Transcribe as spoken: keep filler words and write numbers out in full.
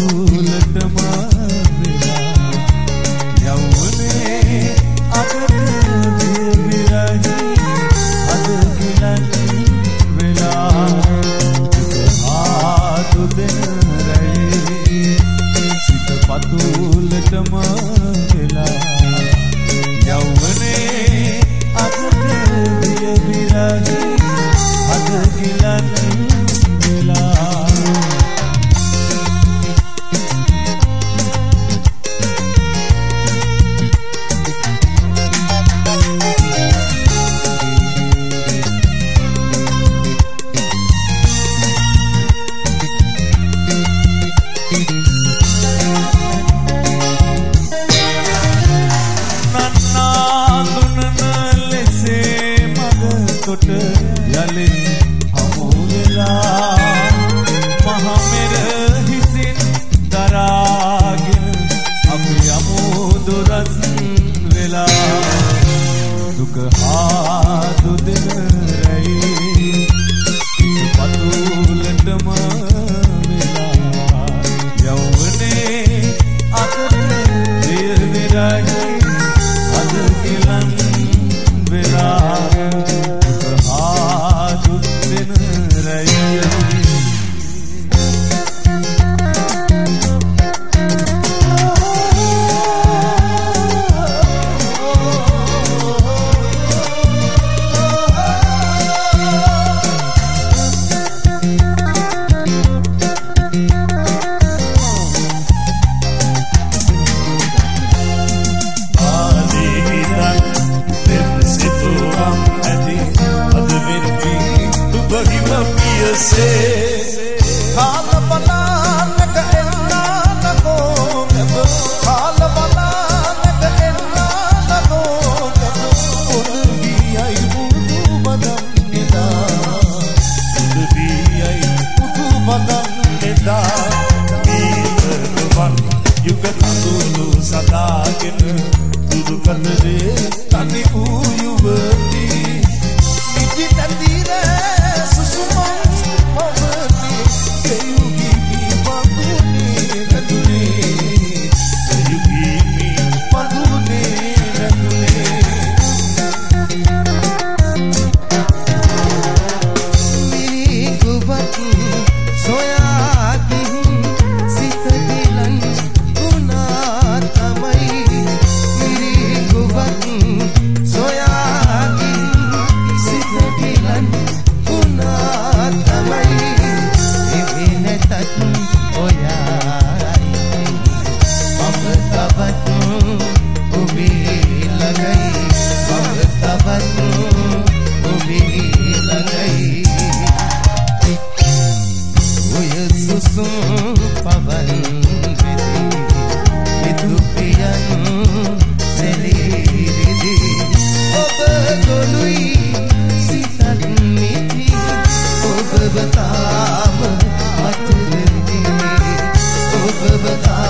පතුලටම වෙලා යවුනේ අගට විරහි අද ගිලන් වෙලා ආතු දෙන රැයි සිත පතුලටම වෙලා යවුනේ අගට විරහි අද ගිලන් වෙලා යලින් හමු වෙලා මහමෙර හිසින් දරාගෙන අපි යමු දුරස් වෙලා දුක හා දුදෙන රැයි පතුලටම වෙලා යවුනේ අතට දිය විරහි අද ගිලන් වෙලා Bata